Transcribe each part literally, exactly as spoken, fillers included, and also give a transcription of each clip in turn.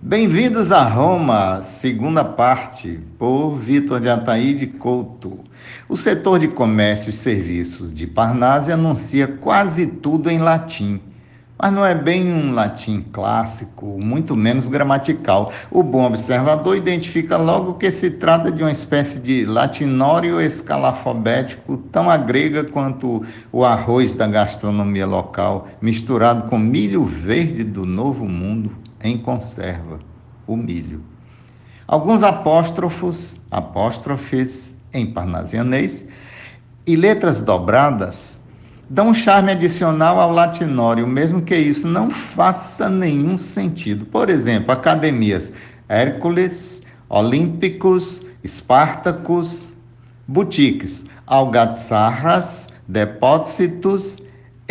Bem-vindos a Roma, segunda parte, por Vitor de Ataíde Couto. O setor de comércio e serviços de Parnásia anuncia quase tudo em latim, mas não é bem um latim clássico, muito menos gramatical. O bom observador identifica logo que se trata de uma espécie de latinório escalafobético tão à grega quanto o arroz da gastronomia local, misturado com milho verde do Novo Mundo em conserva, o milho. Alguns apóstrofos, apóstrofes em parnasianês e letras dobradas dão um charme adicional ao latinório, mesmo que isso não faça nenhum sentido. Por exemplo, academias Hércules, Olímpicos, Espartacus, boutiques Algazarras, Depósitos,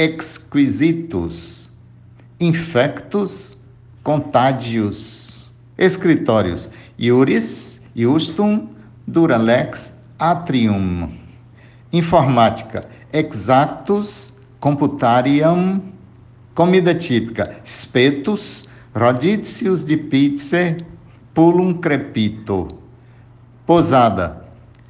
Exquisitos, Infectus, Contágios, escritórios Iuris, Iustum, Duralex, Atrium, informática Exactus, Computarium, comida típica Spetus, Rodízios de pizza, Pulum crepito, posada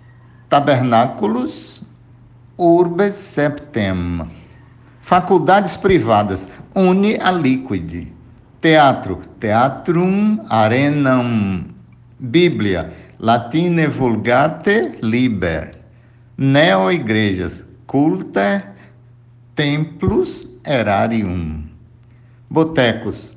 Tabernáculos, Urbes septem, faculdades privadas Uni a liquid, teatro, Theatrum arenam, Bíblia, Latine vulgate liber, neo-igrejas, Culta, Templus erarium, botecos,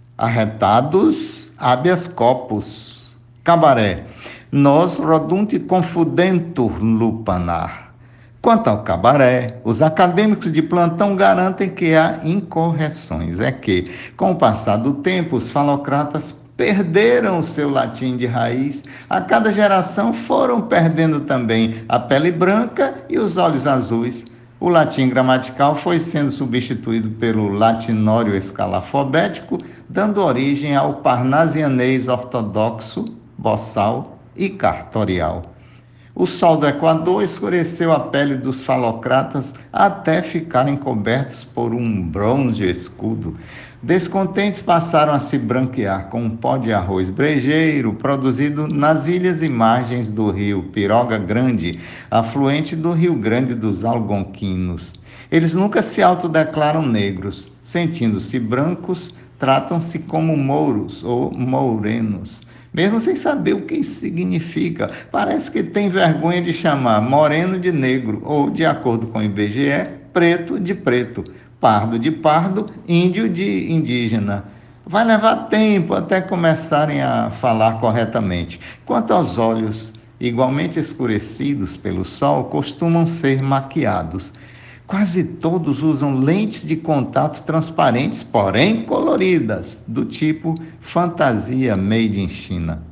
arretados, habeas corpus, cabaré, nos rodunti confudentur lupanar. Quanto ao cabaré, os acadêmicos de plantão garantem que há incorreções. É que, com o passar do tempo, os falocratas perderam o seu latim de raiz. A cada geração foram perdendo também a pele branca e os olhos azuis. O latim gramatical foi sendo substituído pelo latinório escalafobético, dando origem ao parnasianês ortodoxo, boçal e cartorial. O sol do Equador escureceu a pele dos falocratas até ficarem cobertos por um bronze escudo. Descontentes passaram a se branquear com um pó de arroz brejeiro produzido nas ilhas e margens do rio Piroga Grande, afluente do Rio Grande dos Algonquinos. Eles nunca se autodeclaram negros. Sentindo-se brancos, tratam-se como mouros ou mourenos, mesmo sem saber o que isso significa. Parece que tem vergonha de chamar moreno de negro, ou, de acordo com o I B G E, preto de preto, pardo de pardo, índio de indígena. Vai levar tempo até começarem a falar corretamente. Quanto aos olhos, igualmente escurecidos pelo sol, costumam ser maquiados. Quase todos usam lentes de contato transparentes, porém coloridas, do tipo fantasia made in China.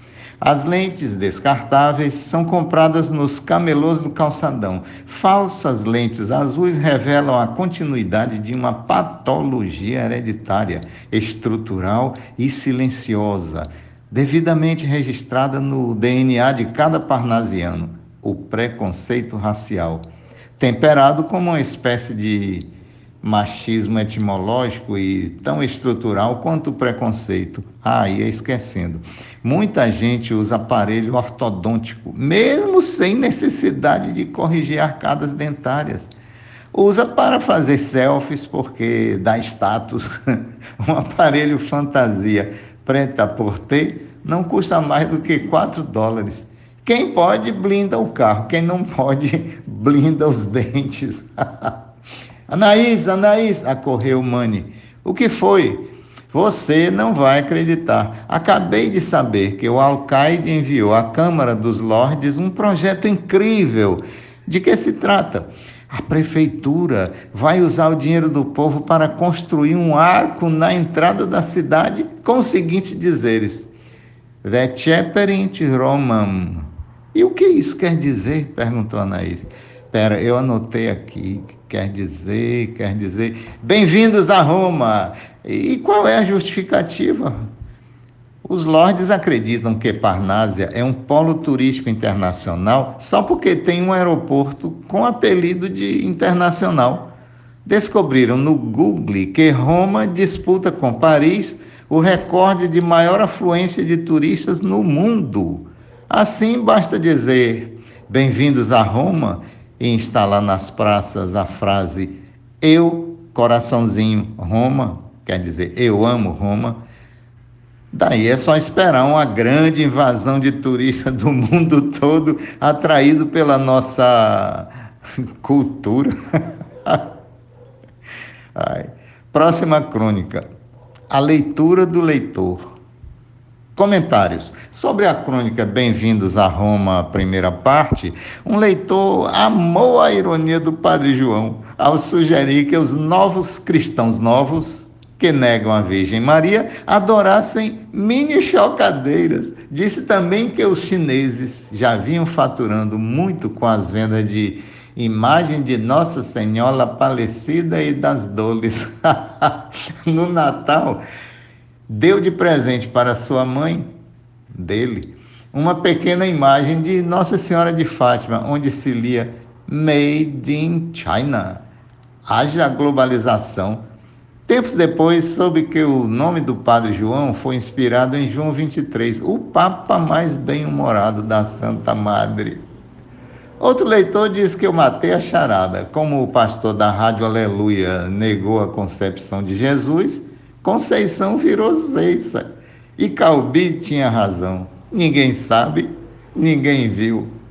As lentes descartáveis são compradas nos camelôs do calçadão. Falsas lentes azuis revelam a continuidade de uma patologia hereditária, estrutural e silenciosa, devidamente registrada no D N A de cada parnasiano, o preconceito racial, temperado como uma espécie de machismo etimológico e tão estrutural quanto o preconceito. Ah, ia esquecendo. Muita gente usa aparelho ortodôntico, mesmo sem necessidade de corrigir arcadas dentárias. Usa para fazer selfies porque dá status. Um aparelho fantasia prêt-à-porter não custa mais do que quatro dólares. Quem pode, blinda o carro. Quem não pode, blinda os dentes. Anaís, Anaís, acorreu Mani. O que foi? Você não vai acreditar. Acabei de saber que o Alcaide enviou à Câmara dos Lordes um projeto incrível. De que se trata? A prefeitura vai usar o dinheiro do povo para construir um arco na entrada da cidade com os seguintes dizeres: Receperint Romam. E o que isso quer dizer? Perguntou a Anaís. Espera, eu anotei aqui. Quer dizer, quer dizer... Bem-vindos a Roma! E qual é a justificativa? Os lordes acreditam que Parnásia é um polo turístico internacional só porque tem um aeroporto com apelido de internacional. Descobriram no Google que Roma disputa com Paris o recorde de maior afluência de turistas no mundo. Assim, basta dizer bem-vindos a Roma e instalar nas praças a frase eu, coraçãozinho, Roma, quer dizer, eu amo Roma. Daí é só esperar uma grande invasão de turistas do mundo todo, atraído pela nossa cultura. Ai. Próxima crônica, a leitura do leitor. Comentários. Sobre a crônica Bem-vindos a Roma, primeira parte, um leitor amou a ironia do Padre João ao sugerir que os novos cristãos novos, que negam a Virgem Maria, adorassem mini chocadeiras. Disse também que os chineses já vinham faturando muito com as vendas de imagem de Nossa Senhora Aparecida e das Dores. No Natal, deu de presente para sua mãe, dele, uma pequena imagem de Nossa Senhora de Fátima, onde se lia Made in China. Haja globalização. Tempos depois, soube que o nome do Padre João foi inspirado em João vinte e três, o Papa mais bem-humorado da Santa Madre. Outro leitor diz que eu matei a charada. Como o pastor da Rádio Aleluia negou a concepção de Jesus, Conceição virou Ceiça. E Calbi tinha razão. Ninguém sabe, ninguém viu.